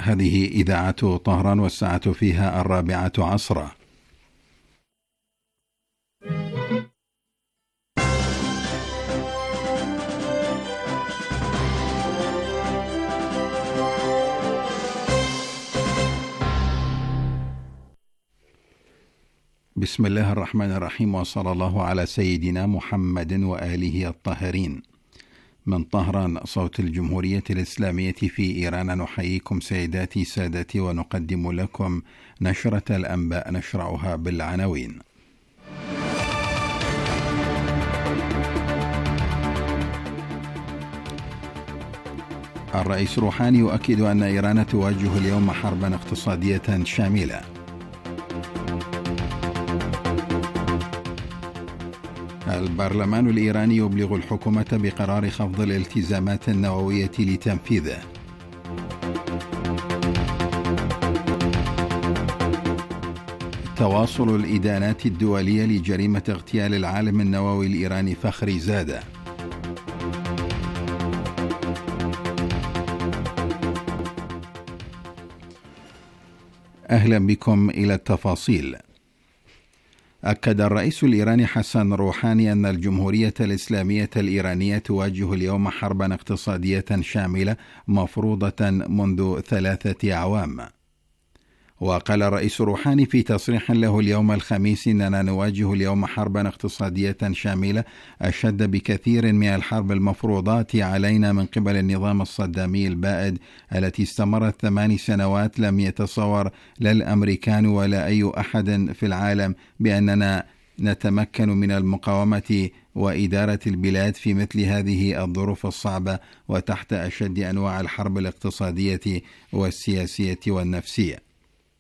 هذه إذاعة طهران والساعة فيها 4 عصرا. بسم الله الرحمن الرحيم، وصلى الله على سيدنا محمد وآله الطاهرين. من طهران صوت الجمهورية الإسلامية في إيران، نحييكم سيداتي سادتي ونقدم لكم نشرة الأنباء نشرعها بالعناوين. الرئيس روحاني يؤكد أن إيران تواجه اليوم حربا اقتصادية شاملة. البرلمان الإيراني يبلغ الحكومة بقرار خفض الالتزامات النووية لتنفيذه. تواصل الإدانات الدولية لجريمة اغتيال العالم النووي الإيراني فخري زادة. أهلا بكم إلى التفاصيل. أكد الرئيس الإيراني حسن روحاني أن الجمهورية الإسلامية الإيرانية تواجه اليوم حربا اقتصادية شاملة مفروضة منذ 3 أعوام. وقال الرئيس روحاني في تصريح له اليوم الخميس إننا نواجه اليوم حربا اقتصادية شاملة أشد بكثير من الحرب المفروضة علينا من قبل النظام الصدامي البائد التي استمرت 8 سنوات. لم يتصور لا الأمريكان ولا أي أحد في العالم بأننا نتمكن من المقاومة وإدارة البلاد في مثل هذه الظروف الصعبة وتحت أشد أنواع الحرب الاقتصادية والسياسية والنفسية.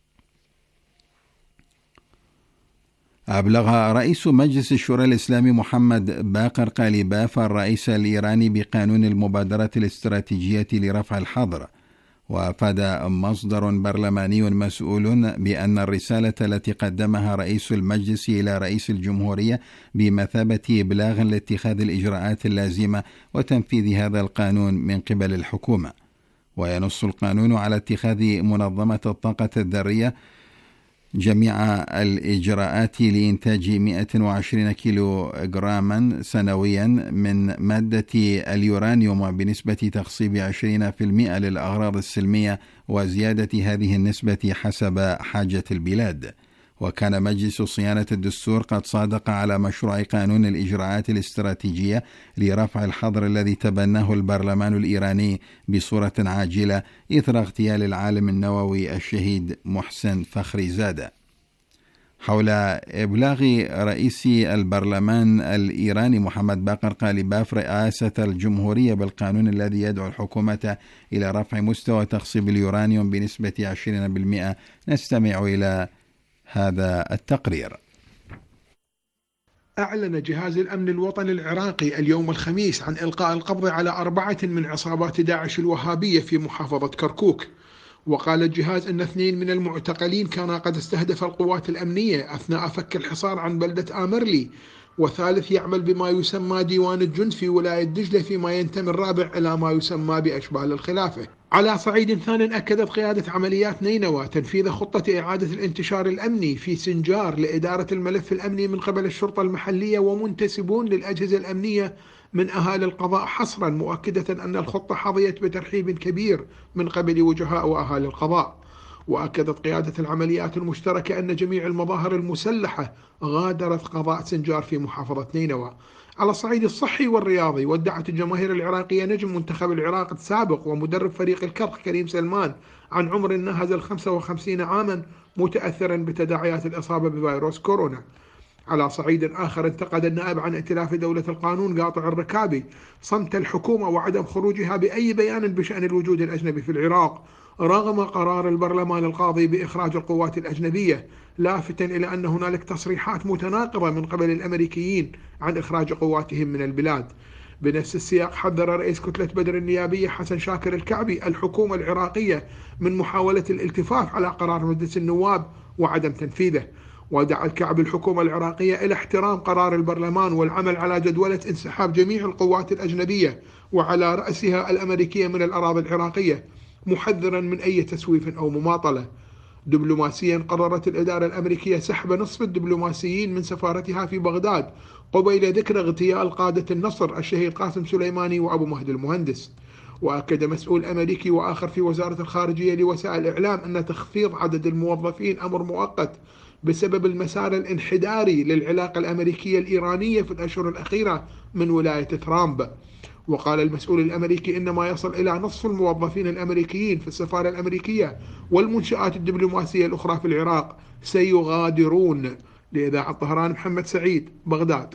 أبلغ رئيس مجلس الشورى الإسلامي محمد باقر قاليباف الرئيس الإيراني بقانون المبادرة الاستراتيجية لرفع الحظر. وأفاد مصدر برلماني مسؤول بأن الرسالة التي قدمها رئيس المجلس إلى رئيس الجمهورية بمثابة إبلاغ لاتخاذ الإجراءات اللازمة وتنفيذ هذا القانون من قبل الحكومة. وينص القانون على اتخاذ منظمة الطاقة الذرية جميع الإجراءات لإنتاج 120 كيلو جراما سنويا من مادة اليورانيوم بنسبة تخصيب 20% للأغراض السلمية وزيادة هذه النسبة حسب حاجة البلاد. وكان مجلس صيانة الدستور قد صادق على مشروع قانون الإجراءات الاستراتيجية لرفع الحظر الذي تبناه البرلمان الإيراني بصورة عاجلة إثر اغتيال العالم النووي الشهيد محسن فخري زادة. حول إبلاغ رئيس البرلمان الإيراني محمد باقر قاليباف رئاسة الجمهورية بالقانون الذي يدعو الحكومة إلى رفع مستوى تخصيب اليورانيوم بنسبة 20%، نستمع إلى هذا التقرير. أعلن جهاز الأمن الوطني العراقي اليوم الخميس عن إلقاء القبض على 4 من عصابات داعش الوهابية في محافظة كركوك. وقال الجهاز أن 2 من المعتقلين كانا قد استهدف القوات الأمنية أثناء فك الحصار عن بلدة آمرلي، وثالث يعمل بما يسمى ديوان الجند في ولاية دجلة فيما ينتمي الرابع إلى ما يسمى بأشبال الخلافة. على صعيد ثان أكدت قيادة عمليات نينوى تنفيذ خطة إعادة الانتشار الأمني في سنجار لإدارة الملف الأمني من قبل الشرطة المحلية ومنتسبون للأجهزة الأمنية من أهالي القضاء حصرا، مؤكدة أن الخطة حظيت بترحيب كبير من قبل وجهاء وأهالي القضاء. وأكدت قيادة العمليات المشتركة أن جميع المظاهر المسلحة غادرت قضاء سنجار في محافظة نينوى. على الصعيد الصحي والرياضي، ودعت الجماهير العراقية نجم منتخب العراق السابق ومدرب فريق الكرخ كريم سلمان عن عمر ناهز 55 عاما متأثرا بتداعيات الإصابة بفيروس كورونا. على صعيد آخر، انتقد النائب عن ائتلاف دولة القانون قاطع الركابي صمت الحكومة وعدم خروجها بأي بيان بشأن الوجود الأجنبي في العراق رغم قرار البرلمان القاضي بإخراج القوات الأجنبية، لافتا إلى أن هنالك تصريحات متناقضة من قبل الأمريكيين عن إخراج قواتهم من البلاد. بنفس السياق، حذر رئيس كتلة بدر النيابية حسن شاكر الكعبي الحكومة العراقية من محاولة الالتفاف على قرار مجلس النواب وعدم تنفيذه. ودعا الكعبي الحكومة العراقية إلى احترام قرار البرلمان والعمل على جدولة انسحاب جميع القوات الأجنبية وعلى رأسها الأمريكية من الأراضي العراقية، محذرا من أي تسويف أو مماطلة. دبلوماسيا، قررت الإدارة الأمريكية سحب نصف الدبلوماسيين من سفارتها في بغداد قبيل ذكر اغتيال قادة النصر الشهيد قاسم سليماني وأبو مهدي المهندس. وأكد مسؤول أمريكي وآخر في وزارة الخارجية لوسائل الإعلام أن تخفيض عدد الموظفين أمر مؤقت بسبب المسار الانحداري للعلاقة الأمريكية الإيرانية في الأشهر الأخيرة من ولاية ترامب. وقال المسؤول الأمريكي إن ما يصل إلى نصف الموظفين الأمريكيين في السفارة الأمريكية والمنشآت الدبلوماسية الأخرى في العراق سيغادرون. لإذاعة طهران، محمد سعيد، بغداد.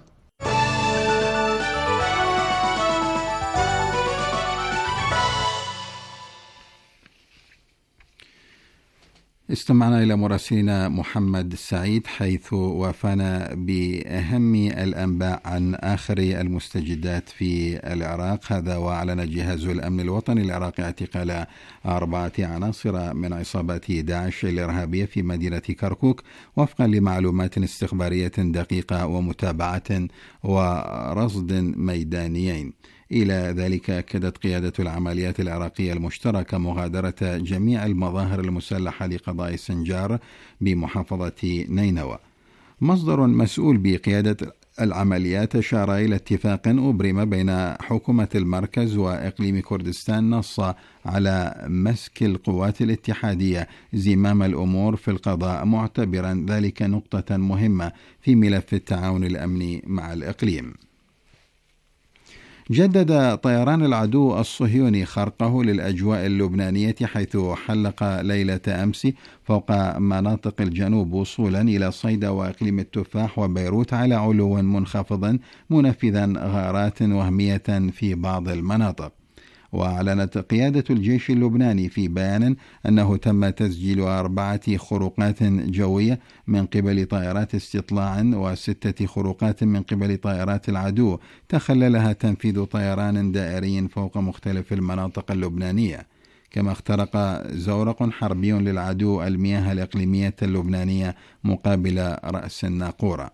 استمعنا إلى مراسلنا محمد سعيد حيث وافانا بأهم الأنباء عن آخر المستجدات في العراق. هذا وأعلن جهاز الأمن الوطني العراقي اعتقال 4 عناصر من عصابات داعش الإرهابية في مدينة كركوك وفقا لمعلومات استخبارية دقيقة ومتابعة ورصد ميدانيين. إلى ذلك أكدت قيادة العمليات العراقية المشتركة مغادرة جميع المظاهر المسلحة لقضاء السنجار بمحافظة نينوى. مصدر مسؤول بقيادة العمليات أشار إلى اتفاق أبرم بين حكومة المركز وإقليم كردستان نص على مسك القوات الاتحادية زمام الأمور في القضاء، معتبرا ذلك نقطة مهمة في ملف التعاون الأمني مع الإقليم. جدد طيران العدو الصهيوني خرقه للأجواء اللبنانية حيث حلق ليلة أمس فوق مناطق الجنوب وصولا إلى صيدا وإقليم التفاح وبيروت على علو منخفض منفذا غارات وهمية في بعض المناطق. وأعلنت قيادة الجيش اللبناني في بيان أنه تم تسجيل 4 خروقات جوية من قبل طائرات استطلاع و6 خروقات من قبل طائرات العدو تخللها تنفيذ طيران دائري فوق مختلف المناطق اللبنانية. كما اخترق زورق حربي للعدو المياه الإقليمية اللبنانية مقابل رأس الناقورة.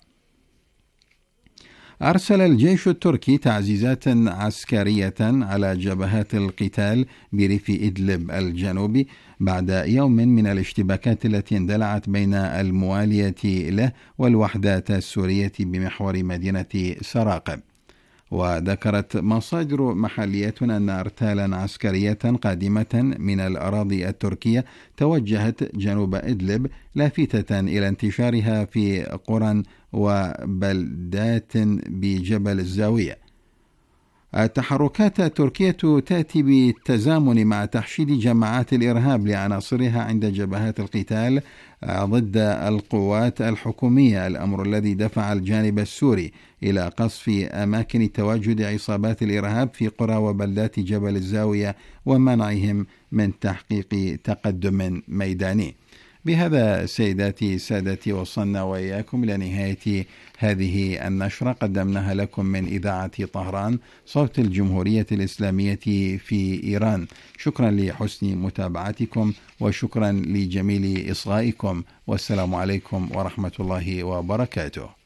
أرسل الجيش التركي تعزيزات عسكرية على جبهات القتال بريف إدلب الجنوبي بعد يوم من الاشتباكات التي اندلعت بين الموالية له والوحدات السورية بمحور مدينة سراقب. وذكرت مصادر محلية أن أرتالا عسكرية قادمة من الأراضي التركية توجهت جنوب إدلب لافتة إلى انتشارها في قرى وبلدات بجبل الزاوية. التحركات التركية تأتي بالتزامن مع تحشيد جماعات الإرهاب لعناصرها عند جبهات القتال ضد القوات الحكومية، الأمر الذي دفع الجانب السوري إلى قصف أماكن تواجد عصابات الإرهاب في قرى وبلدات جبل الزاوية ومنعهم من تحقيق تقدم ميداني. بهذا سيداتي سادتي وصلنا وإياكم إلى نهاية هذه النشرة قدمناها لكم من إذاعة طهران صوت الجمهورية الإسلامية في إيران. شكرا لحسن متابعتكم وشكرا لجميل إصغائكم، والسلام عليكم ورحمة الله وبركاته.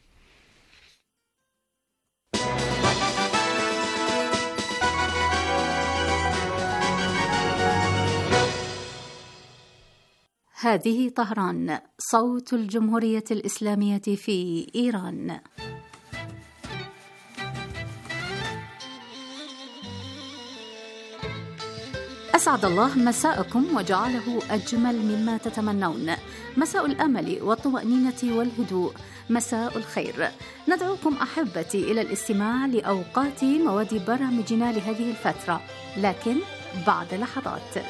هذه طهران صوت الجمهورية الإسلامية في إيران. أسعد الله مساءكم وجعله أجمل مما تتمنون، مساء الأمل والطمأنينة والهدوء، مساء الخير. ندعوكم أحبتي إلى الاستماع لأوقات مواد برامجنا لهذه الفترة، لكن بعد لحظات.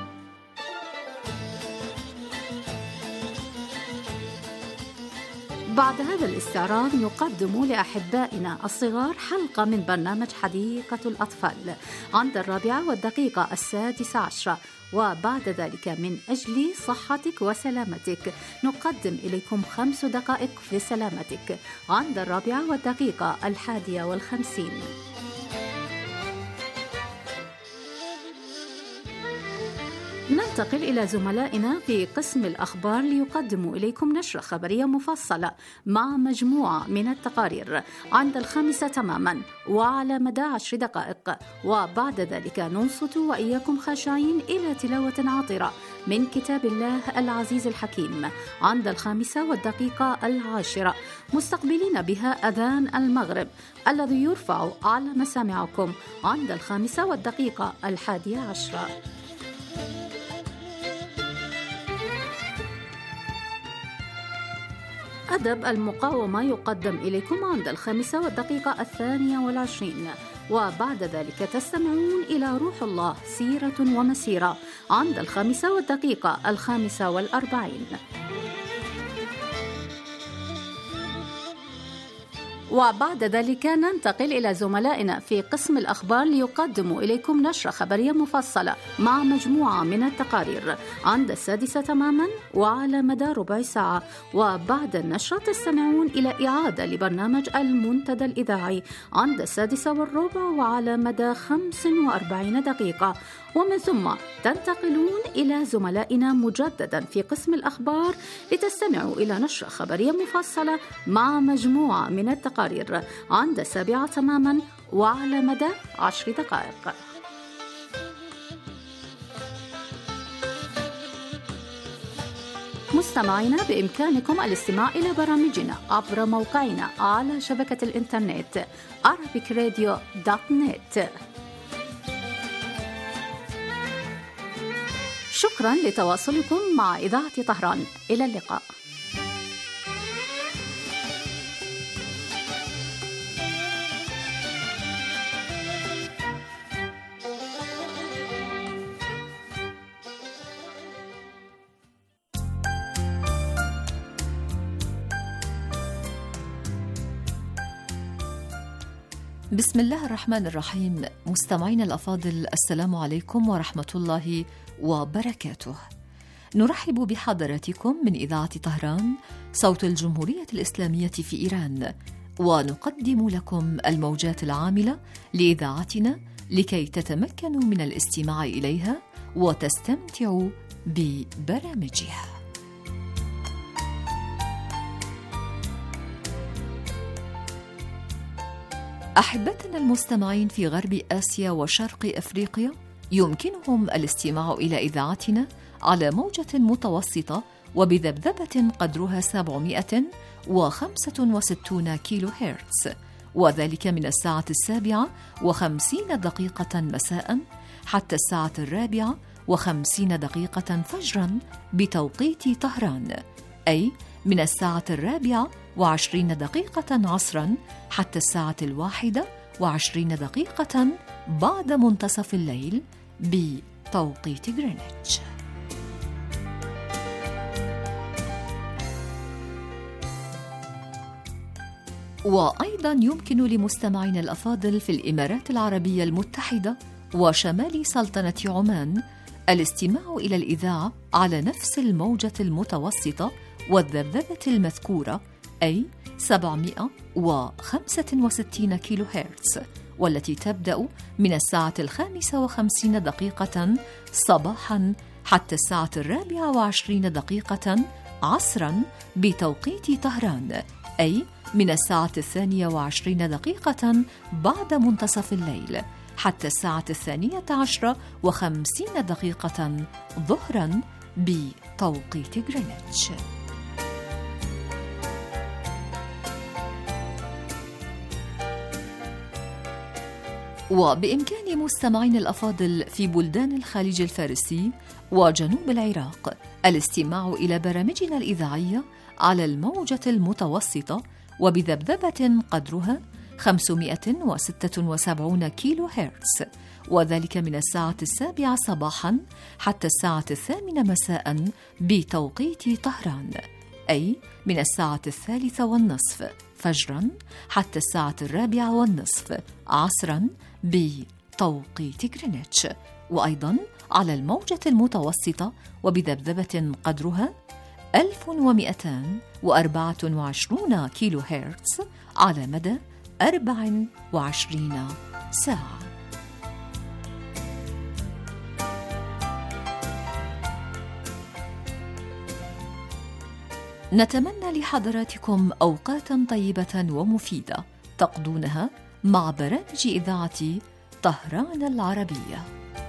بعد هذا الاستعراض نقدم لأحبائنا الصغار حلقة من برنامج حديقة الأطفال عند 4:16، وبعد ذلك من أجل صحتك وسلامتك نقدم إليكم 5 دقائق في سلامتك عند 4:51. ننتقل إلى زملائنا في قسم الأخبار ليقدموا إليكم نشرة خبرية مفصلة مع مجموعة من التقارير عند 5 تماما وعلى مدى 10 دقائق، وبعد ذلك ننصت وإياكم خاشعين إلى تلاوة عاطرة من كتاب الله العزيز الحكيم عند 5:10 مستقبلين بها أذان المغرب الذي يرفع على مسامعكم عند 5:11. أدب المقاومة يقدم إليكم عند 5:22، وبعد ذلك تستمعون إلى روح الله سيرة ومسيرة عند 5:45. وبعد ذلك ننتقل إلى زملائنا في قسم الأخبار ليقدموا إليكم نشرة خبرية مفصلة مع مجموعة من التقارير عند 6 تماما وعلى مدى ربع ساعة، وبعد النشرة تستمعون إلى إعادة لبرنامج المنتدى الإذاعي عند 6:15 وعلى مدى 45 دقيقة، ومن ثم تنتقلون إلى زملائنا مجددا في قسم الأخبار لتستمعوا إلى نشرة خبرية مفصلة مع مجموعة من التقارير عند 7 تماما وعلى مدى 10 دقائق. مستمعينا، بإمكانكم الاستماع إلى برامجنا عبر موقعنا على شبكة الإنترنت arabicradio.net. شكرا لتواصلكم مع إذاعة طهران. إلى اللقاء. بسم الله الرحمن الرحيم. مستمعين الأفاضل، السلام عليكم ورحمة الله وبركاته. نرحب بحضراتكم من إذاعة طهران صوت الجمهورية الإسلامية في إيران، ونقدم لكم الموجات العاملة لإذاعتنا لكي تتمكنوا من الاستماع إليها وتستمتعوا ببرامجها. أحبتنا المستمعين في غرب آسيا وشرق أفريقيا، يمكنهم الاستماع إلى إذاعتنا على موجة متوسطة وبذبذبة قدرها 765 كيلو هرتز، وذلك من 7:50 مساء حتى 4:50 فجرا بتوقيت طهران، أي من 4:20 عصرا حتى 1:21 بعد منتصف الليل بتوقيت غرينتش. وأيضا يمكن لمستمعينا الأفاضل في الإمارات العربية المتحدة وشمال سلطنة عمان الاستماع إلى الإذاعة على نفس الموجة المتوسطة والذبذبة المذكورة، أي 765 كيلو هرتز، والتي تبدأ من 5:55 صباحا حتى 4:24 عصرا بتوقيت طهران، أي من 2:22 بعد منتصف الليل حتى 12:50 ظهرا بتوقيت غرينتش. وبإمكان مستمعين الأفاضل في بلدان الخليج الفارسي وجنوب العراق الاستماع إلى برامجنا الإذاعية على الموجة المتوسطة وبذبذبة قدرها 576 كيلو هرتز، وذلك من 7:07 صباحا حتى 8:00 مساء بتوقيت طهران، أي من 3:30 فجرا حتى 4:40 عصرا بتوقيت غرينتش، وأيضا على الموجة المتوسطة وبذبذبة قدرها 1224 كيلو هرتز على مدى 24 ساعة. نتمنى لحضراتكم أوقاتا طيبة ومفيدة تقضونها مع برامج إذاعة طهران العربية.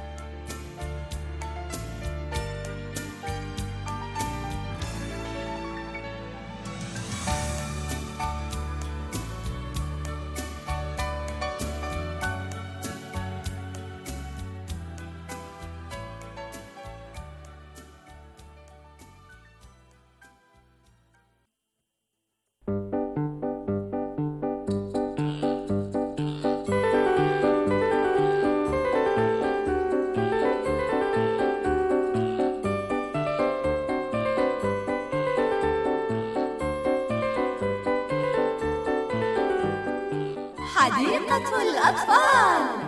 حديقة الأطفال.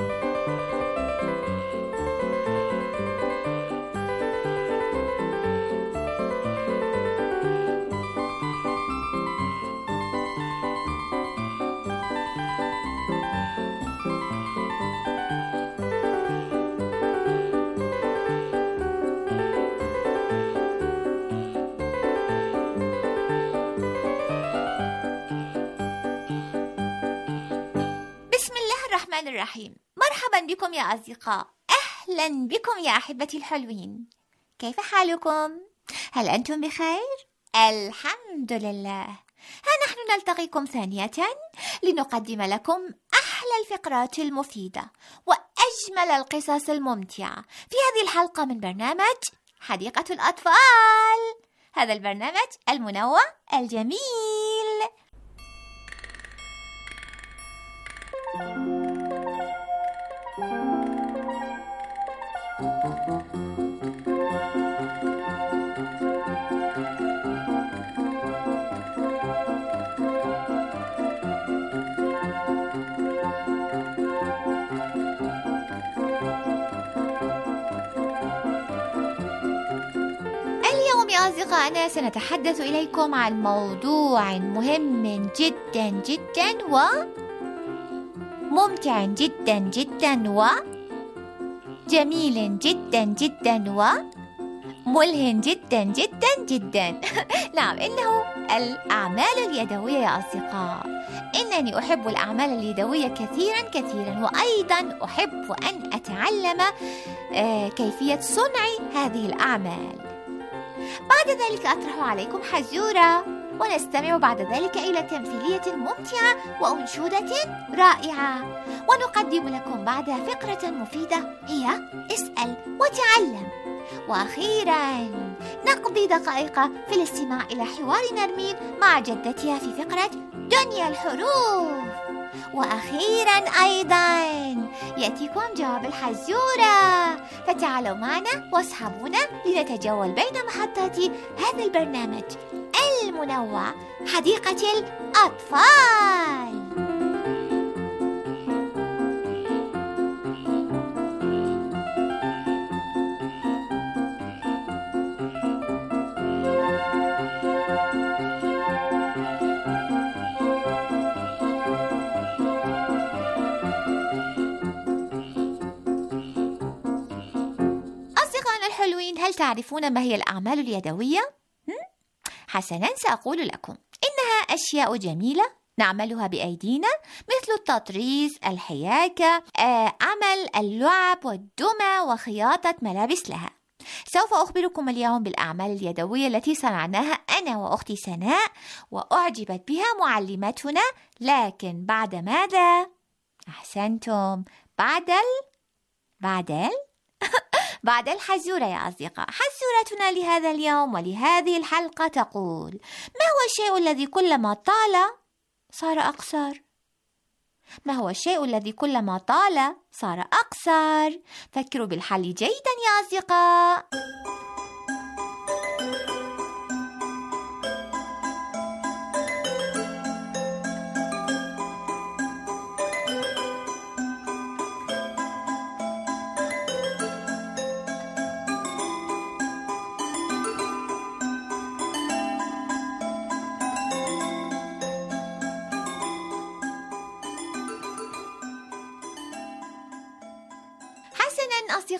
الرحيم. مرحبا بكم يا أصدقاء، أهلا بكم يا أحبتي الحلوين. كيف حالكم؟ هل أنتم بخير؟ الحمد لله. ها نحن نلتقيكم ثانية لنقدم لكم أحلى الفقرات المفيدة وأجمل القصص الممتعة في هذه الحلقة من برنامج حديقة الأطفال، هذا البرنامج المنوع الجميل. اليوم يا أصدقائنا سنتحدث إليكم عن موضوع مهم جدا جدا وممتع جدا جدا وجميل جدا جدا وملهم جدا جدا جدا. نعم، إنه الأعمال اليدوية يا أصدقاء. إنني أحب الأعمال اليدوية كثيرا كثيرا، وأيضا أحب أن أتعلم كيفية صنع هذه الأعمال. بعد ذلك أطرح عليكم حزورة، ونستمع بعد ذلك إلى تمثيلية ممتعة وأنشودة رائعة، ونقدم لكم بعدها فقرة مفيدة هي اسأل وتعلم. وأخيرا نقضي دقائق في الاستماع إلى حوار نرمين مع جدتها في فقرة دنيا الحروف. وأخيرا أيضا يأتيكم جواب الحزورة. فتعالوا معنا واصحبونا لنتجول بين محطات هذا البرنامج المنوع حديقة الأطفال. هل تعرفون ما هي الأعمال اليدوية؟ حسناً، سأقول لكم إنها أشياء جميلة نعملها بأيدينا، مثل التطريز، الحياكة، عمل اللعب والدمى وخياطة ملابس لها. سوف أخبركم اليوم بالأعمال اليدوية التي صنعناها أنا وأختي سناء وأعجبت بها معلمتنا، لكن بعد ماذا؟ أحسنتم، بعد الحزورة يا أصدقاء. حزورتنا لهذا اليوم ولهذه الحلقة تقول: ما هو الشيء الذي كلما طال صار أقصر؟ ما هو الشيء الذي كلما طال صار أقصر؟ فكروا بالحل جيدا يا أصدقاء.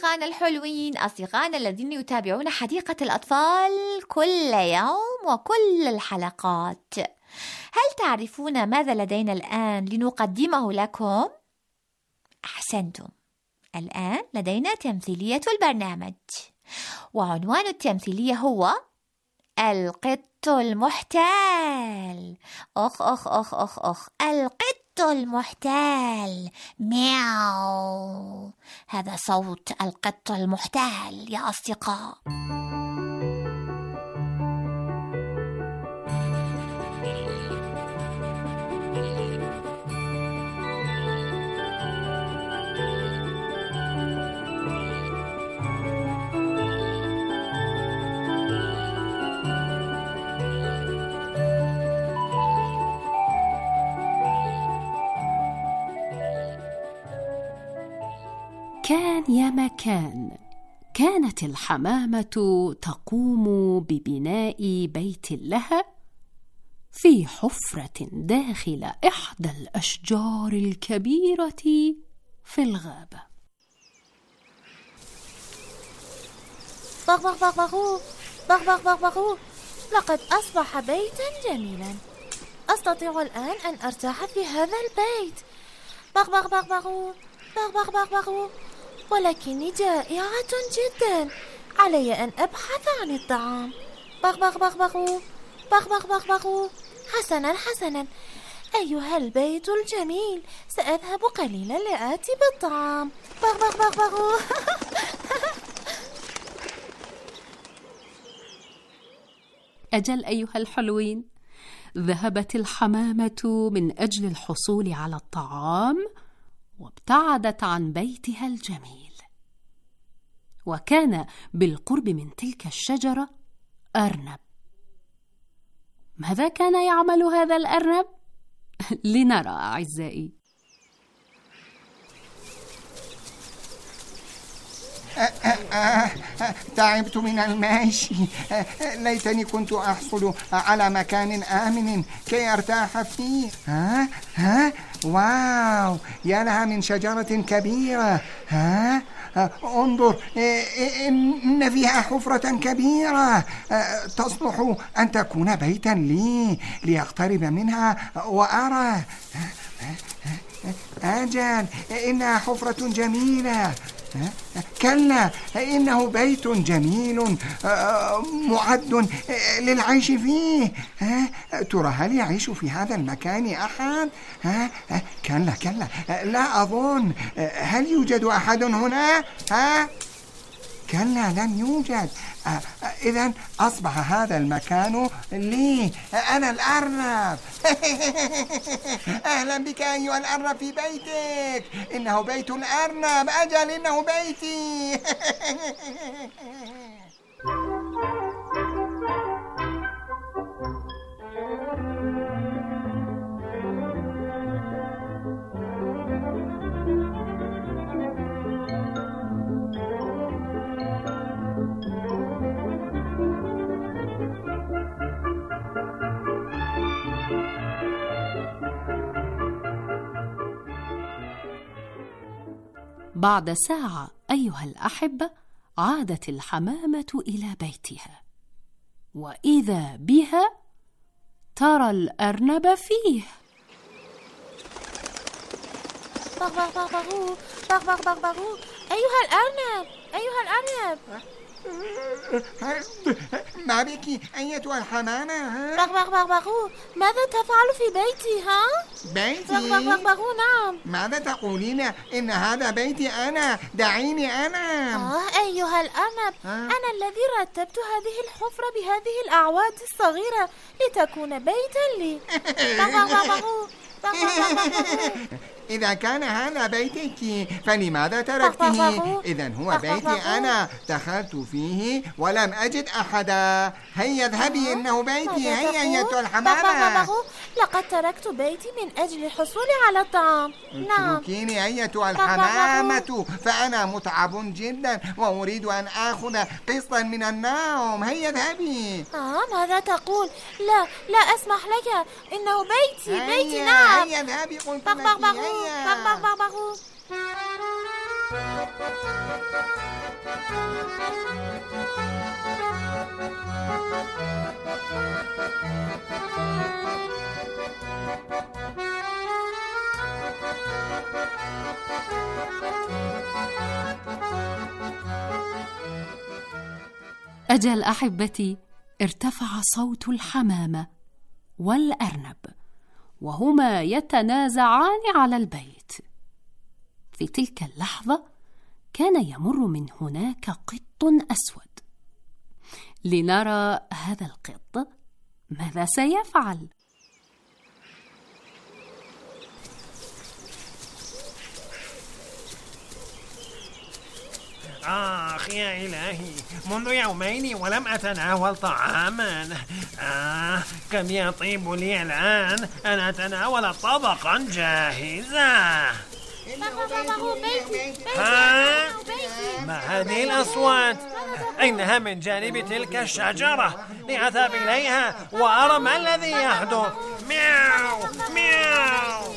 أصدقائنا الحلوين، أصدقائنا الذين يتابعون حديقة الأطفال كل يوم وكل الحلقات، هل تعرفون ماذا لدينا الآن لنقدمه لكم؟ أحسنتم، الآن لدينا تمثيلية البرنامج، وعنوان التمثيلية هو القط المحتال. أخ أخ أخ أخ أخ، القط المحتال، مياو. هذا صوت القط المحتال يا أصدقاء. كان يا مكان، كانت الحمامة تقوم ببناء بيت لها في حفرة داخل إحدى الأشجار الكبيرة في الغابة. بغ بغ بغ بغو، بغ بغ بغ بغو، لقد أصبح بيتا جميلا. أستطيع الآن أن أرتاح في هذا البيت. بغ بغ بغ بغو، بغ بغ بغ بغو، ولكني جائعة جدا، علي أن أبحث عن الطعام. بغ بغ بغ بغو، بغ بغ بغ بغو. حسنا حسنا أيها البيت الجميل، سأذهب قليلا لآتي بالطعام. بغ بغ بغ بغو. أجل أيها الحلوين، ذهبت الحمامة من أجل الحصول على الطعام وابتعدت عن بيتها الجميل. وكان بالقرب من تلك الشجرة أرنب. ماذا كان يعمل هذا الأرنب؟ لنرى أعزائي. تعبت من المشي، ليتني كنت أحصل على مكان آمن كي أرتاح فيه. واو، يا لها من شجرة كبيرة. انظر، إن فيها حفرة كبيرة تصلح أن تكون بيتا لي، ليقترب منها وأرى. أجل، إنها حفرة جميلة. كلا، إنه بيت جميل معد للعيش فيه. ترى هل يعيش في هذا المكان أحد؟ كلا كلا، لا أظن. هل يوجد أحد هنا؟ كلا، لن يوجد. إذن أصبح هذا المكان لي، أنا الأرنب. أهلا بك أيها الأرنب في بيتك. إنه بيت الأرنب، أجل إنه بيتي. بعد ساعة أيها الأحبة، عادت الحمامة إلى بيتها، وإذا بها ترى الأرنب فيه. بغ بغ بغ بغو، بغ بغ بغ بغو، أيها الأرنب، أيها الأرنب. ما بك أيتها الحمامة؟ بغ بغ بغ بغو، ماذا تفعل في بيتي؟ بيتي؟ بغ بغ بغ بغو، نعم. ماذا تقولين؟ إن هذا بيتي أنا، دعيني أنا. أيها الأرنب، أنا الذي رتبت هذه الحفرة بهذه الأعواد الصغيرة لتكون بيتا لي. بغ بغ بغ بغو، بغ بغ بغ بغو. إذا كان هذا بيتك فلماذا تركته؟ إذن هو بيتي أنا، دخلت فيه ولم أجد أحدا. هيا اذهبي، إنه بيتي. هيا أيتها الحمامة. لقد تركت بيتي من أجل الحصول على الطعام. نعم، اتركيني أيتها الحمامة، فأنا متعب جدا وأريد أن آخذ قسطا من النوم. هيا اذهبي. ماذا تقول؟ لا، لا أسمح لك، إنه بيتي، بيتي. نعم، هيا اذهبي، قلت لك. بغ بغ بغ. بغ بغ بغ بغ. أجل أحبتي، ارتفع صوت الحمامة والأرنب وهما يتنازعان على البيت. في تلك اللحظة كان يمر من هناك قط أسود. لنرى هذا القط ماذا سيفعل. آخ يا إلهي، منذ يومين ولم أتناول طعاما. كم يطيب لي الآن أن أتناول طبقا جاهزا. ما هذه الأصوات؟ إنها من جانب تلك الشجرة. لأذهب إليها وأرى ما الذي يحدث. مياو مياو.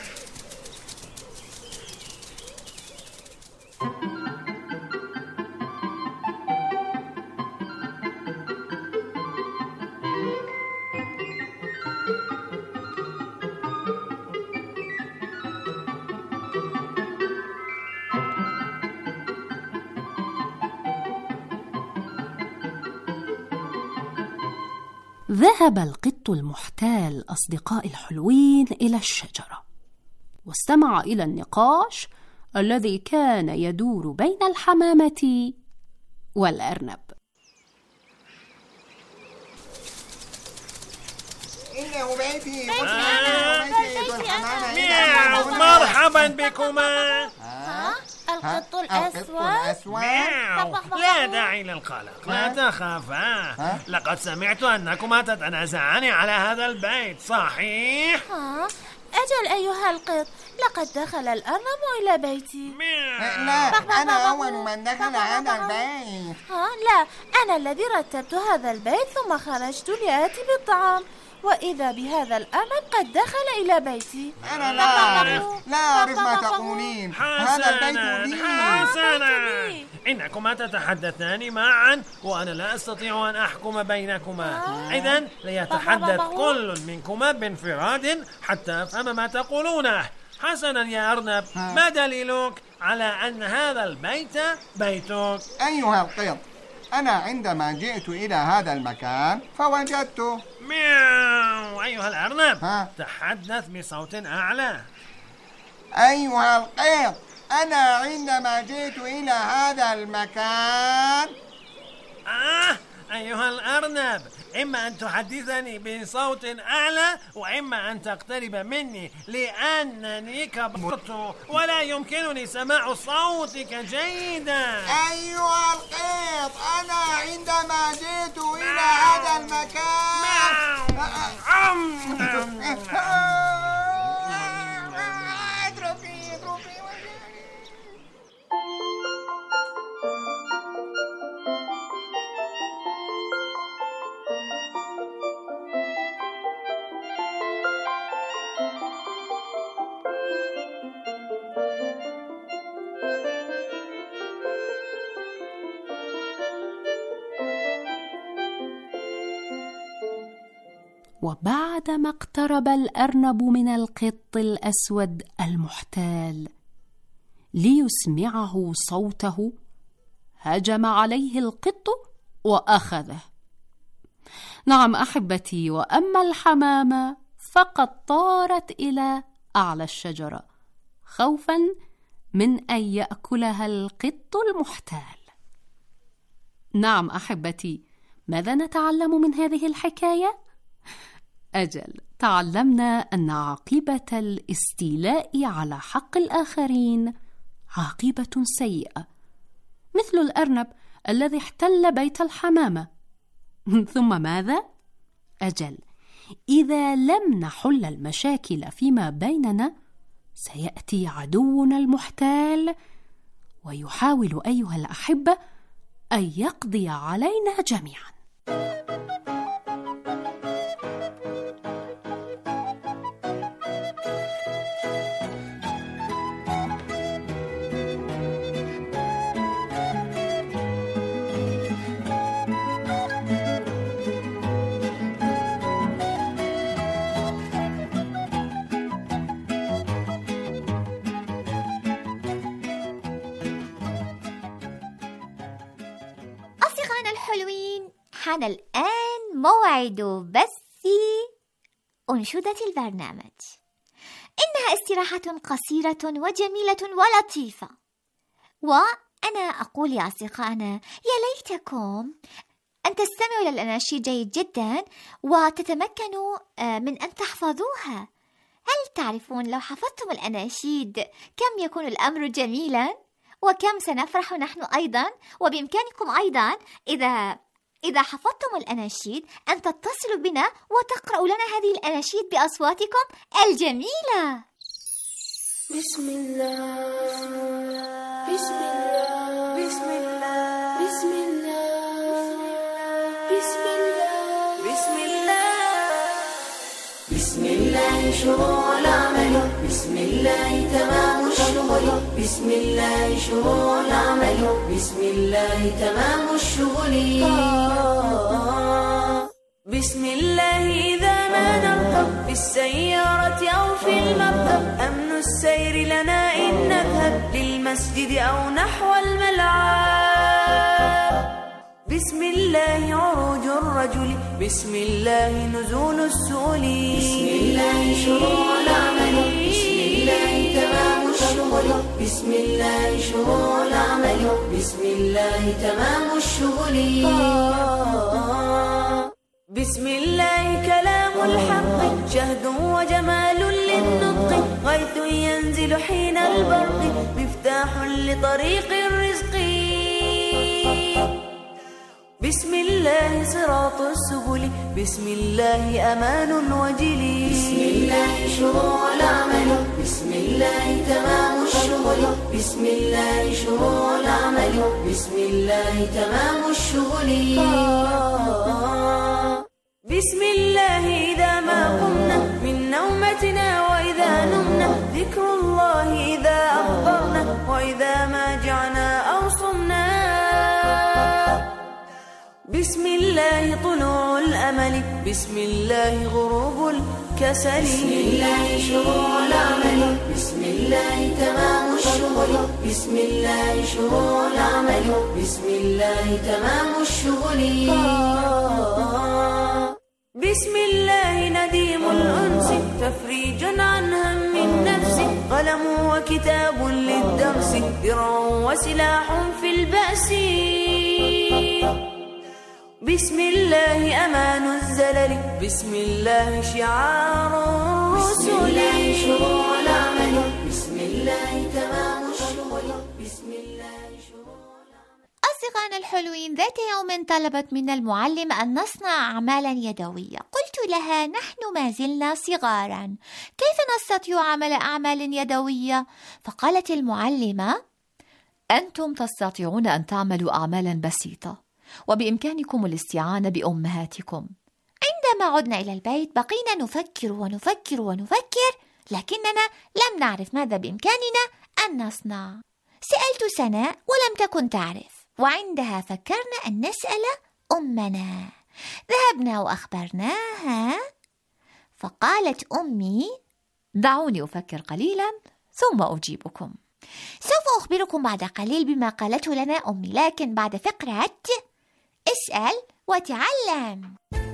ذهب القط المحتال أصدقائي الحلوين إلى الشجرة، واستمع إلى النقاش الذي كان يدور بين الحمامة والأرنب. إنه بيتي. مرحبا بكما. القط الأسود. لا داعي للقلق، لا تخافا. لقد سمعت أنكما تتنازعان على هذا البيت، صحيح؟ أجل أيها القط، لقد دخل الأرنب إلى بيتي. لا، أنا أول من دخل هذا البيت. لا، أنا الذي رتبت هذا البيت ثم خرجت لآتي بالطعام، وإذا بهذا الأرنب قد دخل إلى بيتي. أنا لا أعرف ما تقولين. هذا البيت لي. حسنا، إنكما تتحدثان معا وأنا لا أستطيع أن أحكم بينكما. إذن ليتحدث كل منكما بانفراد حتى أفهم ما تقولونه. حسنا يا أرنب، ما دليلك على أن هذا البيت بيتك؟ أيها القط، أنا عندما جئت إلى هذا المكان فوجدته. مياو. أيها الأرنب، تحدث بصوت أعلى. أيها القط، أنا عندما جئت إلى هذا المكان. أيها الأرنب، إما أن تحدثني بصوت أعلى وإما أن تقترب مني، لأنني كبرت ولا يمكنني سماع صوتك جيدا. أيها القط، أنا عندما جئت إلى هذا المكان. وبعدما اقترب الأرنب من القط الأسود المحتال ليسمعه صوته، هجم عليه القط وأخذه. نعم أحبتي، وأما الحمامة فقد طارت إلى أعلى الشجرة خوفا من أن يأكلها القط المحتال. نعم أحبتي، ماذا نتعلم من هذه الحكاية؟ أجل، تعلمنا أن عاقبة الاستيلاء على حق الآخرين عاقبة سيئة، مثل الأرنب الذي احتل بيت الحمامة. ثم ماذا؟ أجل، إذا لم نحل المشاكل فيما بيننا سيأتي عدونا المحتال ويحاول أيها الأحبة أن يقضي علينا جميعا. أصدقائنا الحلوين، حان الآن موعد بث أنشودة البرنامج. إنها استراحة قصيرة وجميلة ولطيفة، وأنا أقول يا أصدقائنا يا ليتكم أن تستمعوا إلى الأناشيد جيد جدا وتتمكنوا من أن تحفظوها. هل تعرفون لو حفظتم الأناشيد كم يكون الأمر جميلا وكم سنفرح نحن أيضا؟ وبإمكانكم أيضا إذا حفظتم الأناشيد أن تتصلوا بنا وتقرأوا لنا هذه الأناشيد بأصواتكم الجميلة. بسم الله بسم الله بسم الله بسم الله بسم الله بسم الله بسم الله شروع العمل، بسم الله تمام الشغل، بسم الله شروع العمل، بسم الله تمام الشغل. بسم الله إذا ما نركب في السيارة أو في المركب، أمن السير لنا إن نذهب للمسجد أو نحو الملعب. بسم الله عروج الرجل، بسم الله نزول السؤل، بسم الله شروع العمل، بسم الله تمام الشغل، بسم الله شروع العمل، بسم الله تمام الشغل. بسم الله كلام الحق، شهد وجمال للنطق، غيث ينزل حين البرق، مفتاح لطريق الرزق. بسم الله صراط السبل، بسم الله أمان الوجل، بسم الله شروع العمل، بسم الله تمام الشغل، بسم الله شروع العمل، بسم الله تمام الشغل. بسم الله إذا ما قمنا من نومتنا وإذا نمنا، ذكر الله إذا أخبرنا وإذا ما جعنا أو صمنا. بسم الله طلوع الأمل، بسم الله غروب الكسل، بسم الله شروع العمل، بسم الله تمام الشغل، بسم الله شروع العمل، بسم الله تمام الشغل. بسم الله نديم الأنس، تفريج عن هم النفس، قلم وكتاب للدرس، درع وسلاح في البأس. بسم الله أمان الزلل، بسم الله شعار الرسل، بسم الله شروع العمل، بسم الله تمام الشغل، بسم الله شروع العمل. أصدقائنا الحلوين، ذات يوم طلبت منا المعلمة أن نصنع أعمالا يدوية. قلت لها نحن ما زلنا صغارا، كيف نستطيع عمل أعمال يدوية؟ فقالت المعلمة أنتم تستطيعون أن تعملوا أعمالا بسيطة وبإمكانكم الاستعانة بأمهاتكم. عندما عدنا إلى البيت بقينا نفكر ونفكر ونفكر، لكننا لم نعرف ماذا بإمكاننا أن نصنع. سألت سناء ولم تكن تعرف، وعندها فكرنا أن نسأل أمنا. ذهبنا وأخبرناها، فقالت أمي دعوني أفكر قليلا ثم أجيبكم. سوف أخبركم بعد قليل بما قالته لنا أمي، لكن بعد فقرة اسأل وتعلم.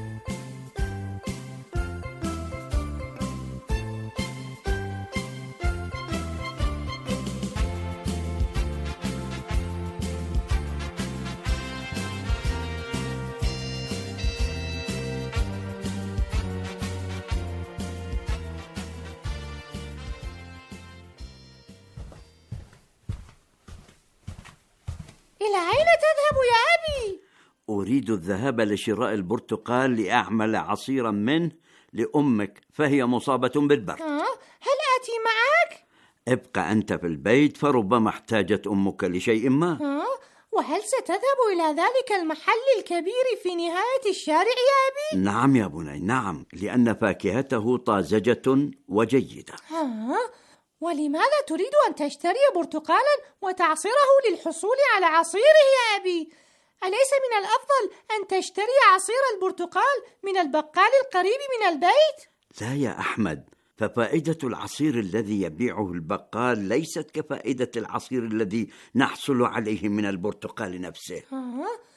إلى أين تذهب يا أبي؟ أريد الذهاب لشراء البرتقال لأعمل عصيرا منه لأمك، فهي مصابة بالبرد. هل آتي معك؟ ابقى أنت في البيت، فربما احتاجت أمك لشيء ما. وهل ستذهب إلى ذلك المحل الكبير في نهاية الشارع يا أبي؟ نعم يا بني، نعم، لأن فاكهته طازجة وجيدة. ولماذا تريد أن تشتري برتقالا وتعصره للحصول على عصيره يا أبي؟ أليس من الأفضل أن تشتري عصير البرتقال من البقال القريب من البيت؟ لا يا أحمد، ففائدة العصير الذي يبيعه البقال ليست كفائدة العصير الذي نحصل عليه من البرتقال نفسه.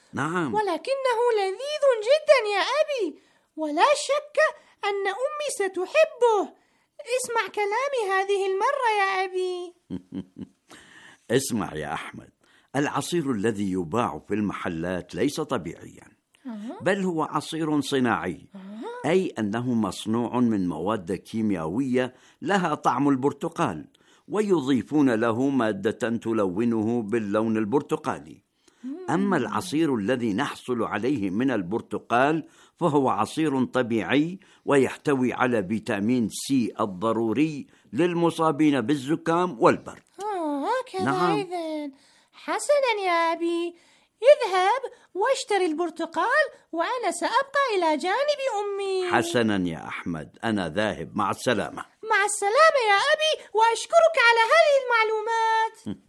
نعم. ولكنه لذيذ جدا يا أبي، ولا شك أن أمي ستحبه. اسمع كلامي هذه المرة يا أبي. اسمع يا أحمد، العصير الذي يباع في المحلات ليس طبيعيا، بل هو عصير صناعي، أي أنه مصنوع من مواد كيميائية لها طعم البرتقال، ويضيفون له مادة تلونه باللون البرتقالي. أما العصير الذي نحصل عليه من البرتقال فهو عصير طبيعي، ويحتوي على فيتامين سي الضروري للمصابين بالزكام والبرد. هكذا. نعم. إذن حسنا يا أبي، اذهب واشتري البرتقال وأنا سأبقى إلى جانب أمي. حسنا يا أحمد، أنا ذاهب، مع السلامة. مع السلامة يا أبي، وأشكرك على هذه المعلومات.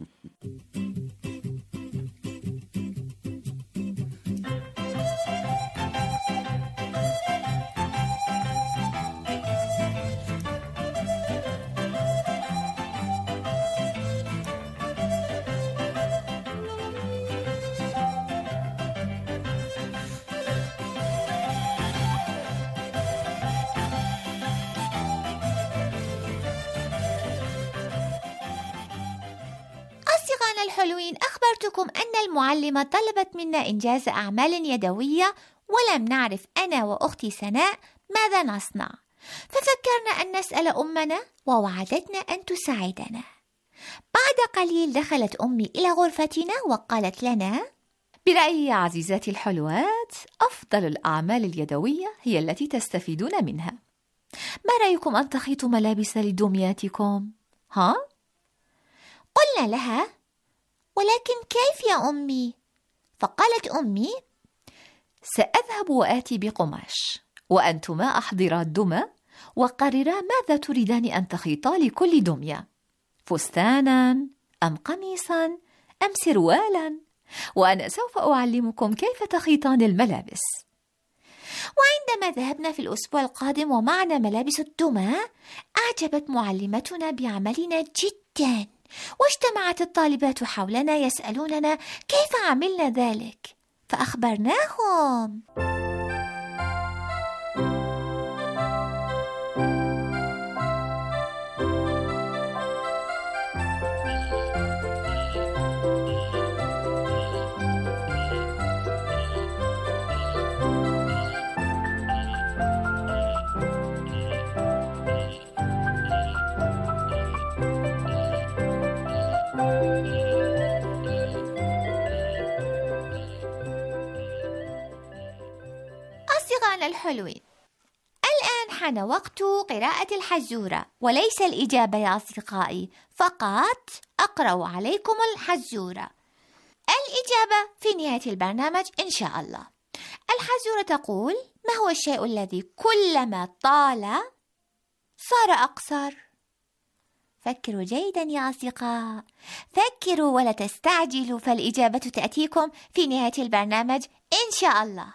الحلوين، أخبرتكم أن المعلمة طلبت منا إنجاز أعمال يدوية، ولم نعرف أنا وأختي سناء ماذا نصنع، ففكرنا أن نسأل أمنا ووعدتنا أن تساعدنا. بعد قليل دخلت أمي إلى غرفتنا وقالت لنا: برأيي يا عزيزاتي الحلوات، أفضل الأعمال اليدوية هي التي تستفيدون منها. ما رأيكم أن تخيطوا ملابس لدمياتكم؟ ها؟ قلنا لها: ولكن كيف يا أمي؟ فقالت أمي: سأذهب وآتي بقماش، وأنتما أحضرا الدمى وقررا ماذا تريدان أن تخيطا لكل دمية، فستانا أم قميصا أم سروالا، وأنا سوف أعلمكم كيف تخيطان الملابس. وعندما ذهبنا في الأسبوع القادم ومعنا ملابس الدمى، أعجبت معلمتنا بعملنا جدا، واجتمعت الطالبات حولنا يسألوننا كيف عملنا ذلك، فأخبرناهم. الحلوين، الآن حان وقت قراءة الحزورة، وليس الإجابة يا أصدقائي، فقط أقرأ عليكم الحزورة. الإجابة في نهاية البرنامج إن شاء الله. الحزورة تقول: ما هو الشيء الذي كلما طال صار أقصر؟ فكروا جيدا يا أصدقاء، فكروا ولا تستعجلوا، فالإجابة تأتيكم في نهاية البرنامج إن شاء الله.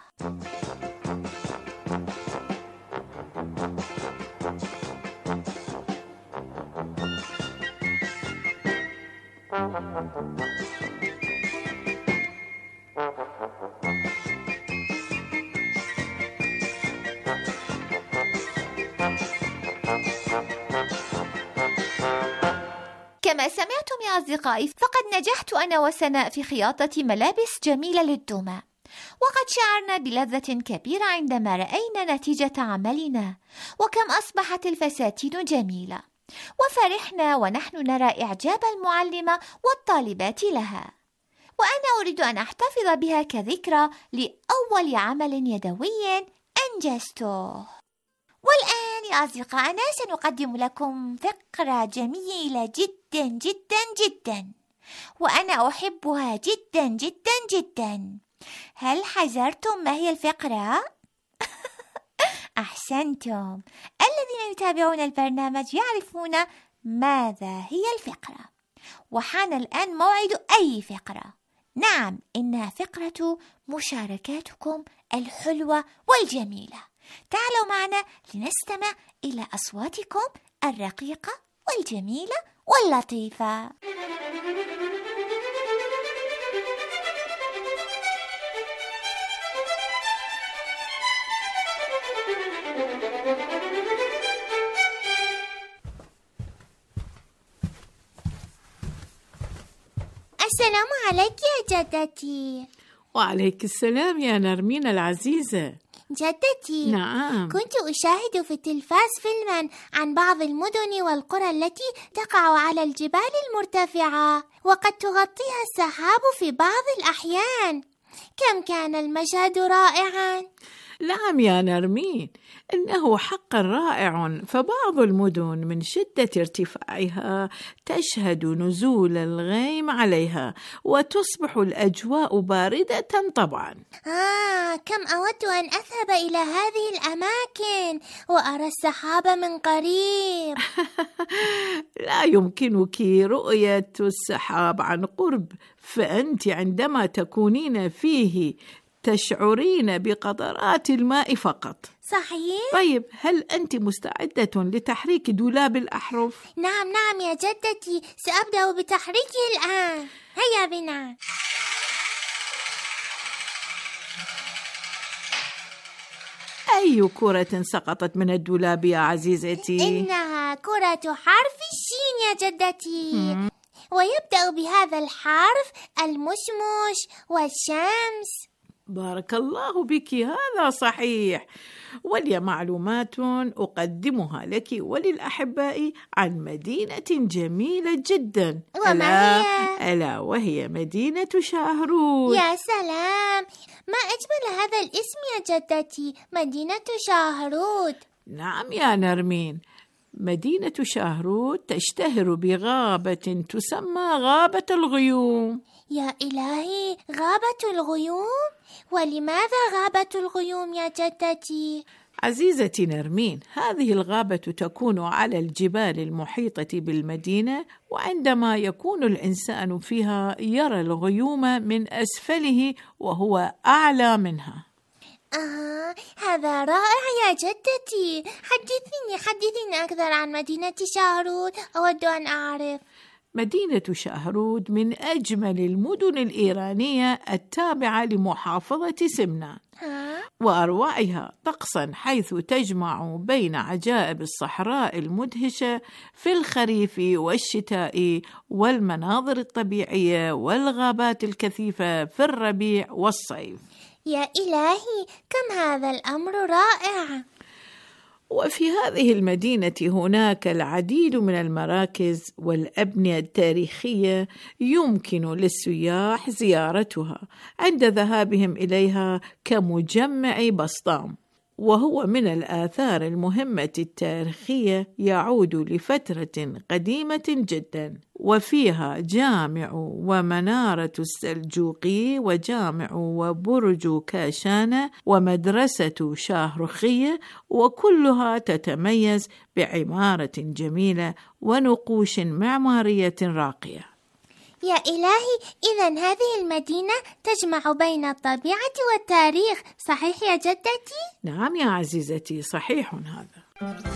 كما سمعتم يا أصدقائي، فقد نجحت أنا وسناء في خياطة ملابس جميلة للدمى، وقد شعرنا بلذة كبيرة عندما رأينا نتيجة عملنا، وكم أصبحت الفساتين جميلة، وفرحنا ونحن نرى إعجاب المعلمة والطالبات لها، وأنا أريد أن أحتفظ بها كذكرى لأول عمل يدوي أنجزته. والآن يا أصدقائنا سنقدم لكم فقرة جميلة جدا جدا جدا، وأنا أحبها جدا جدا جدا. هل حذرتم ما هي الفقرة؟ أحسنتم، الذين يتابعون البرنامج يعرفون ماذا هي الفقرة، وحان الآن موعد أي فقرة. نعم، إنها فقرة مشاركاتكم الحلوة والجميلة. تعالوا معنا لنستمع إلى أصواتكم الرقيقة والجميلة واللطيفة. السلام عليك يا جدتي. وعليك السلام يا نرمين العزيزة. جدتي، نعم، كنت أشاهد في التلفاز فيلما عن بعض المدن والقرى التي تقع على الجبال المرتفعة وقد تغطيها السحاب في بعض الأحيان. كم كان المشهد رائعا! نعم يا نرمين، إنه حقا رائع. فبعض المدن من شدة ارتفاعها تشهد نزول الغيم عليها وتصبح الأجواء باردة طبعا. كم أود أن أذهب إلى هذه الأماكن وأرى السحاب من قريب. لا يمكنك رؤية السحاب عن قرب، فأنت عندما تكونين فيه تشعرين بقطرات الماء فقط. صحيح؟ طيب، هل أنت مستعدة لتحريك دولاب الأحرف؟ نعم يا جدتي، سأبدأ بتحريكه الآن. هيا بنا. أي كرة سقطت من الدولاب يا عزيزتي؟ إنها كرة حرف الشين يا جدتي. ويبدأ بهذا الحرف المشمش والشمس. بارك الله بك، هذا صحيح. ولي معلومات أقدمها لك وللأحباء عن مدينة جميلة جدا، ألا وهي مدينة شاهرود. يا سلام، ما أجمل هذا الاسم يا جدتي، مدينة شاهرود. نعم يا نرمين، مدينة شاهرود تشتهر بغابة تسمى غابة الغيوم. يا إلهي، غابة الغيوم؟ ولماذا غابة الغيوم يا جدتي؟ عزيزتي نرمين، هذه الغابة تكون على الجبال المحيطة بالمدينة، وعندما يكون الإنسان فيها يرى الغيوم من أسفله وهو أعلى منها. هذا رائع يا جدتي. حدثيني أكثر عن مدينة شاهرود، أود أن أعرف. مدينة شاهرود من أجمل المدن الإيرانية التابعة لمحافظة سمنان، وأروعها طقسا، حيث تجمع بين عجائب الصحراء المدهشة في الخريف والشتاء والمناظر الطبيعية والغابات الكثيفة في الربيع والصيف. يا إلهي، كم هذا الأمر رائع! وفي هذه المدينة هناك العديد من المراكز والأبنية التاريخية يمكن للسياح زيارتها عند ذهابهم إليها، كمجمع بسطام، وهو من الآثار المهمة التاريخية يعود لفترة قديمة جدا، وفيها جامع ومنارة السلجوقي وجامع وبرج كاشانة ومدرسة شاهرخية، وكلها تتميز بعمارة جميلة ونقوش معمارية راقية. يا إلهي، إذن هذه المدينة تجمع بين الطبيعة والتاريخ، صحيح يا جدتي؟ نعم يا عزيزتي، صحيح هذا.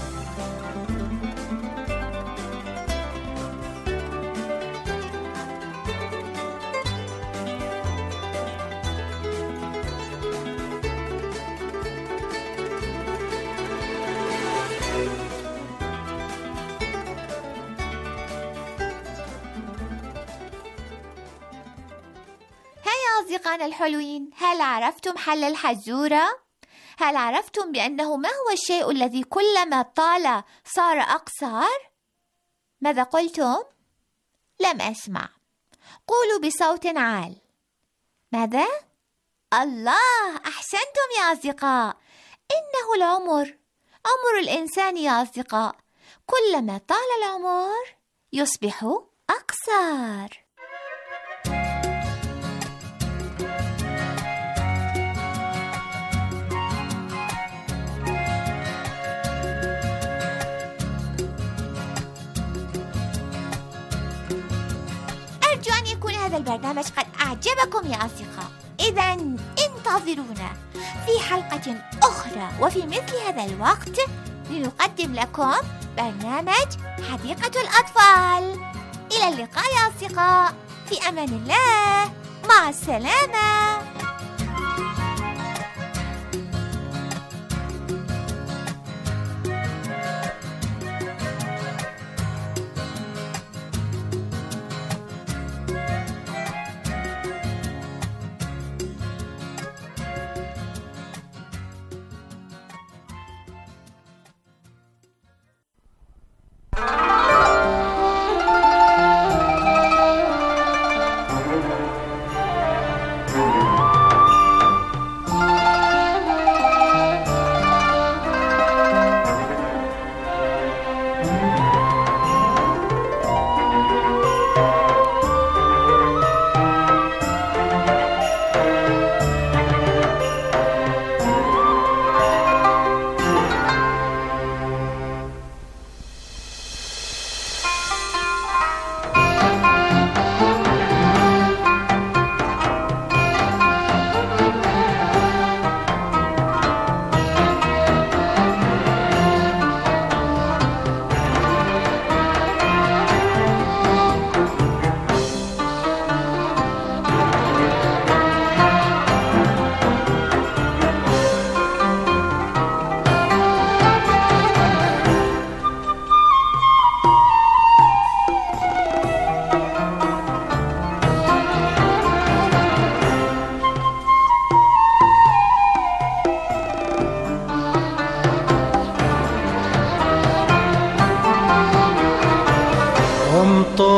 أصدقائنا الحلوين، هل عرفتم حل الحزورة؟ هل عرفتم بأنه ما هو الشيء الذي كلما طال صار أقصر؟ ماذا قلتم؟ لم أسمع. قولوا بصوت عال. ماذا؟ الله، أحسنتم يا أصدقاء. إنه العمر، عمر الإنسان يا أصدقاء، كلما طال العمر يصبح أقصر. أرجو أن يكون هذا البرنامج قد أعجبكم يا أصدقاء. إذن انتظرونا في حلقة أخرى وفي مثل هذا الوقت لنقدم لكم برنامج حديقة الأطفال. إلى اللقاء يا أصدقاء، في أمان الله، مع السلامة.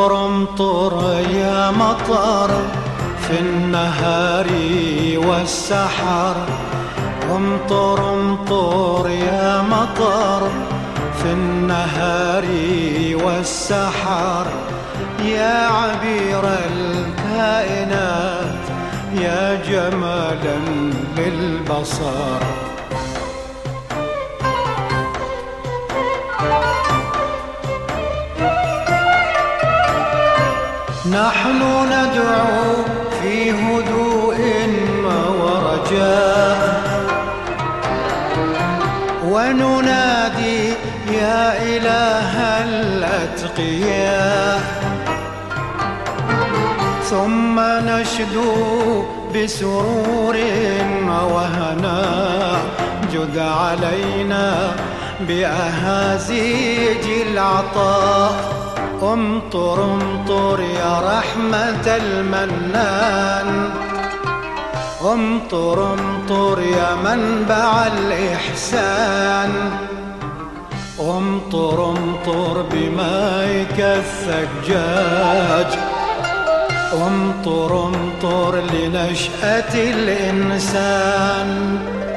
امطر امطر يا مطر في النهار والسحر، امطر امطر يا مطر في النهار والسحر، يا عبير الكائنات يا جمالا للبصر. نحن ندعو في هدوء ورجاء، وننادي يا إله الأتقياء، ثم نشدو بسرور وهناء، جد علينا بأهازيج العطاء. امطر امطر يا رحمة المنان، امطر امطر يا منبع الإحسان، امطر امطر بمائك الثجاج، امطر امطر لنشأة الإنسان.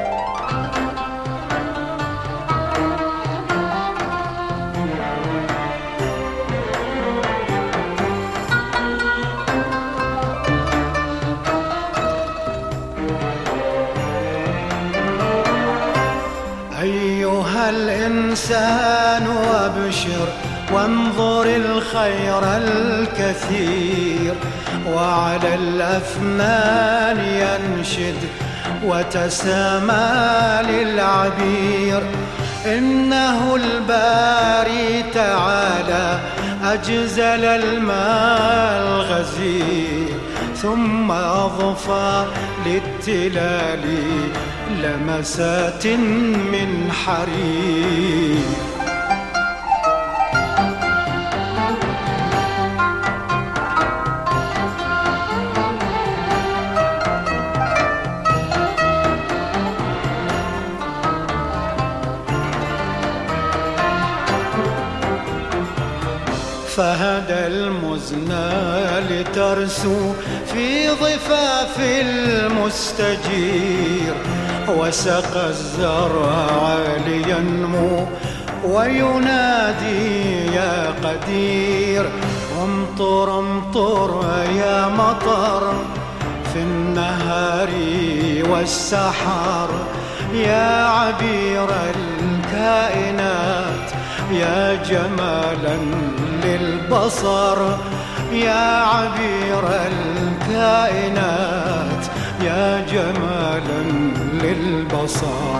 أيها الإنسان وابشر وانظر الخير الكثير، وعلى الأفنان ينشد وتسامى للعبير. إنه الباري تعالى أجزل الماء الغزير، ثم أضفى للتلال لمسات من حرير. فهدى المزنى لترسو في ضفاف المستجير، وسقى الزرع لينمو وينادي يا قدير. امطر امطر يا مطر في النهار والسحر، يا عبير الكائنات يا جمالا للبصر، يا عبير الكائنات يا جمالا للبصر.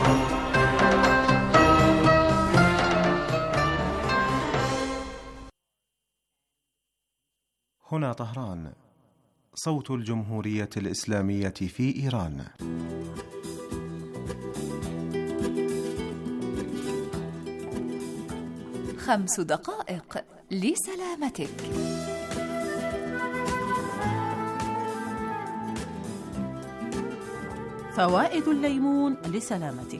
هنا طهران، صوت الجمهورية الإسلامية في إيران. 5 دقائق لسلامتك. فوائد الليمون لسلامتك.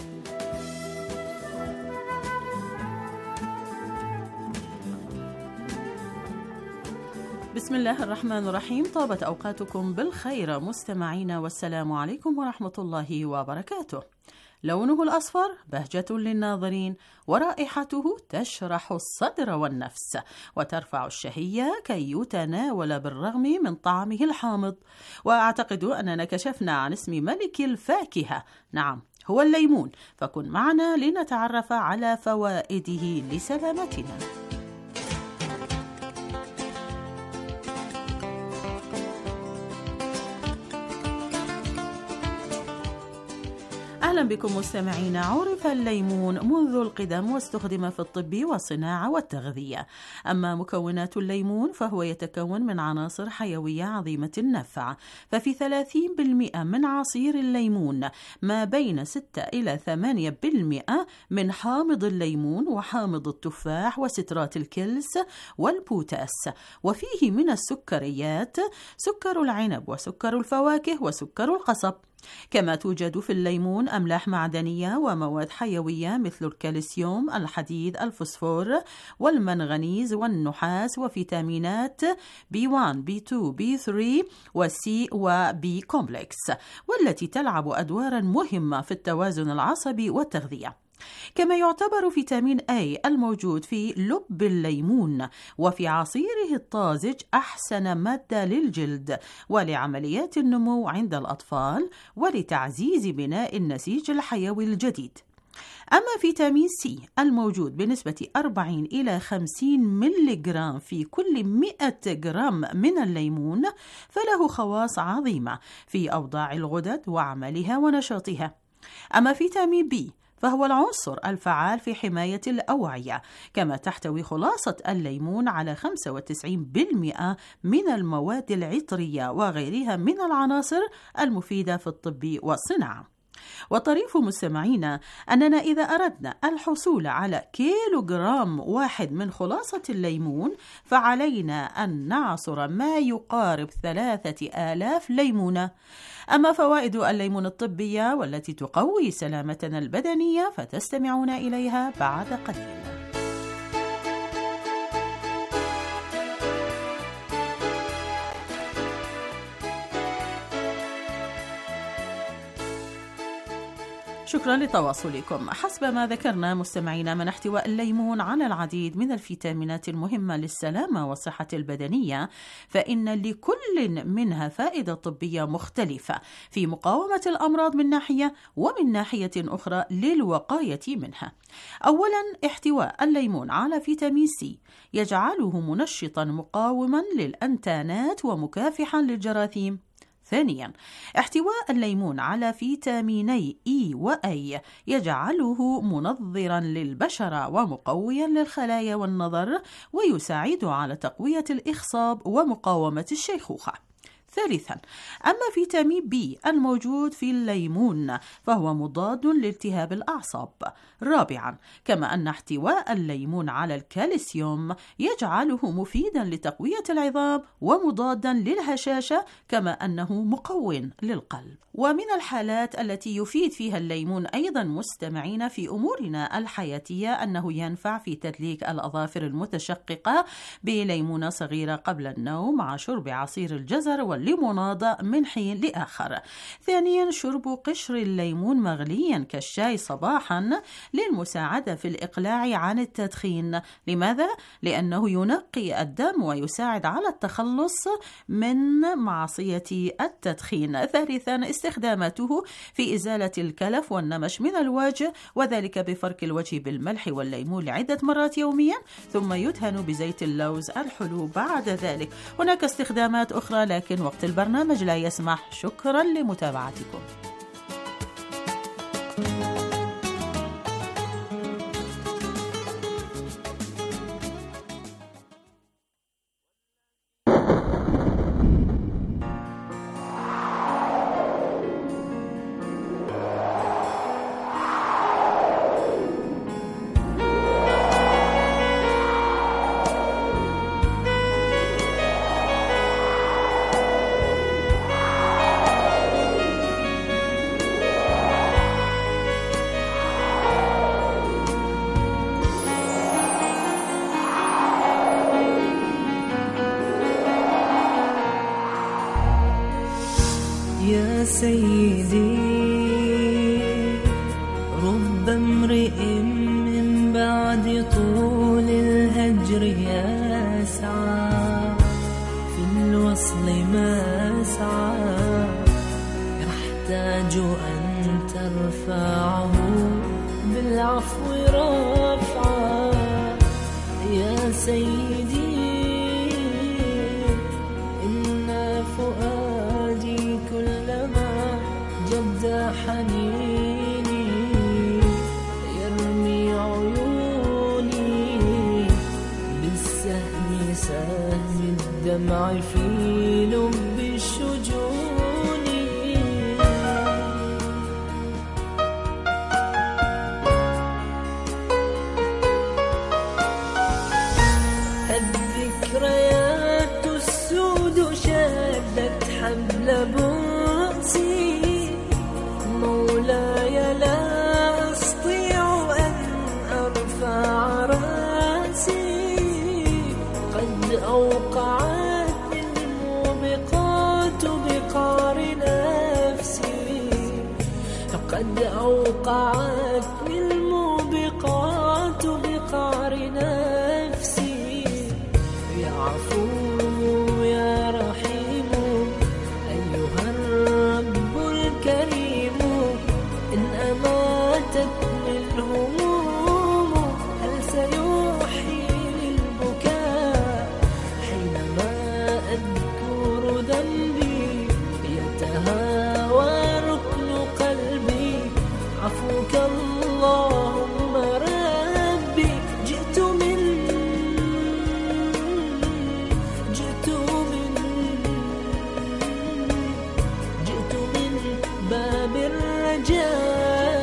بسم الله الرحمن الرحيم. طابت أوقاتكم بالخير مستمعينا، والسلام عليكم ورحمة الله وبركاته. لونه الأصفر بهجة للناظرين، ورائحته تشرح الصدر والنفس وترفع الشهية كي يتناول بالرغم من طعمه الحامض. وأعتقد أننا كشفنا عن اسم ملك الفاكهة، نعم هو الليمون، فكن معنا لنتعرف على فوائده لسلامتنا. أهلا بكم مستمعين. عرف الليمون منذ القدم واستخدم في الطب والصناعة والتغذية. أما مكونات الليمون فهو يتكون من عناصر حيوية عظيمة النفع، ففي 30% من عصير الليمون ما بين 6 إلى 8% من حامض الليمون وحامض التفاح وسترات الكلس والبوتاس. وفيه من السكريات سكر العنب وسكر الفواكه وسكر القصب. كما توجد في الليمون أملاح معدنية ومواد حيوية مثل الكالسيوم، الحديد، الفوسفور والمنغنيز والنحاس، وفيتامينات B1 B2 B3 وC وB كومبلكس، والتي تلعب أدوارا مهمة في التوازن العصبي والتغذية. كما يعتبر فيتامين A الموجود في لب الليمون وفي عصيره الطازج أحسن مادة للجلد ولعمليات النمو عند الأطفال ولتعزيز بناء النسيج الحيوي الجديد. أما فيتامين C الموجود بنسبة 40 إلى 50 ملغرام في كل 100 جرام من الليمون فله خواص عظيمة في أوضاع الغدد وعملها ونشاطها. أما فيتامين B فهو العنصر الفعال في حماية الأوعية، كما تحتوي خلاصة الليمون على 95% من المواد العطرية وغيرها من العناصر المفيدة في الطب والصناعة. وطريف مستمعينا أننا إذا أردنا الحصول على كيلوغرام واحد من خلاصة الليمون فعلينا أن نعصر ما يقارب 3000 ليمونة. أما فوائد الليمون الطبية والتي تقوي سلامتنا البدنية فتستمعون إليها بعد قليل. شكرا لتواصلكم. حسب ما ذكرنا مستمعينا من احتواء الليمون على العديد من الفيتامينات المهمة للسلامة والصحة البدنية، فإن لكل منها فائدة طبية مختلفة في مقاومة الأمراض من ناحية، ومن ناحية أخرى للوقاية منها. أولا، احتواء الليمون على فيتامين C يجعله منشطا مقاوما للأنتانات ومكافحا للجراثيم. ثانيا، احتواء الليمون على فيتاميني E و A يجعله منظرا للبشرة ومقويا للخلايا والنظر، ويساعد على تقوية الإخصاب ومقاومة الشيخوخة. ثالثا، أما فيتامين B الموجود في الليمون فهو مضاد لالتهاب الأعصاب. رابعا، كما أن احتواء الليمون على الكالسيوم يجعله مفيدا لتقوية العظام ومضادا للهشاشة، كما أنه مقوٍ للقلب. ومن الحالات التي يفيد فيها الليمون أيضا مستمعين في أمورنا الحياتية أنه ينفع في تدليك الأظافر المتشققة بليمونة صغيرة قبل النوم مع شرب عصير الجزر والليموناضة من حين لآخر. ثانيا، شرب قشر الليمون مغليا كالشاي صباحا للمساعدة في الإقلاع عن التدخين. لماذا؟ لأنه ينقي الدم ويساعد على التخلص من معصية التدخين. ثالثا، استخداماته في إزالة الكلف والنمش من الوجه، وذلك بفرك الوجه بالملح والليمون لعدة مرات يوميا، ثم يدهن بزيت اللوز الحلو بعد ذلك. هناك استخدامات أخرى لكن وقت البرنامج لا يسمح. شكرا لمتابعتكم. يا سيدي، رب امرئ من بعد طول الهجر يسعى في الوصل ما سعى، يحتاج أن ترفعه بالعفو رفعا. يا سيدي، إن فؤادي كلما جد حنيني يرمي عيوني بالسهم سهم الدمع في لب الشجون. الذكريات السود شدت حبل بؤسي، قد أوقعتني الموبقات بقعر نفسي. يا عفو يا رحيم أيها الرب الكريم، إن أماتتني الهموم هل سيحيي البكاء حينما أذكر ذنبي يتهاوى ركن قلبي. عفوك اللهم ربي، جئت من باب الرجاء.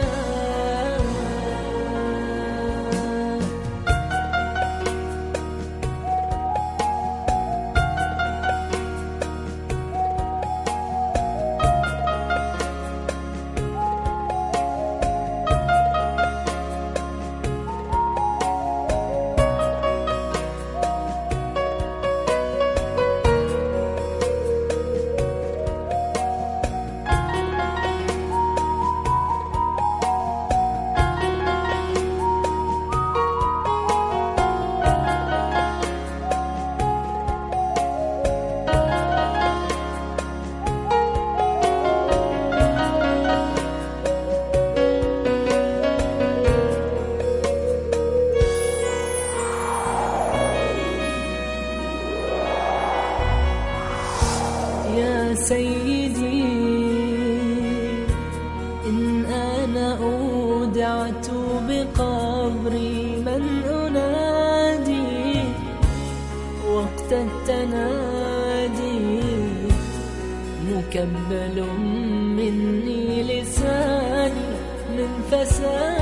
يا سيدي إن أنا أودعت بقبري من أنادي وقت التنادي، مكبل مني لساني من فساد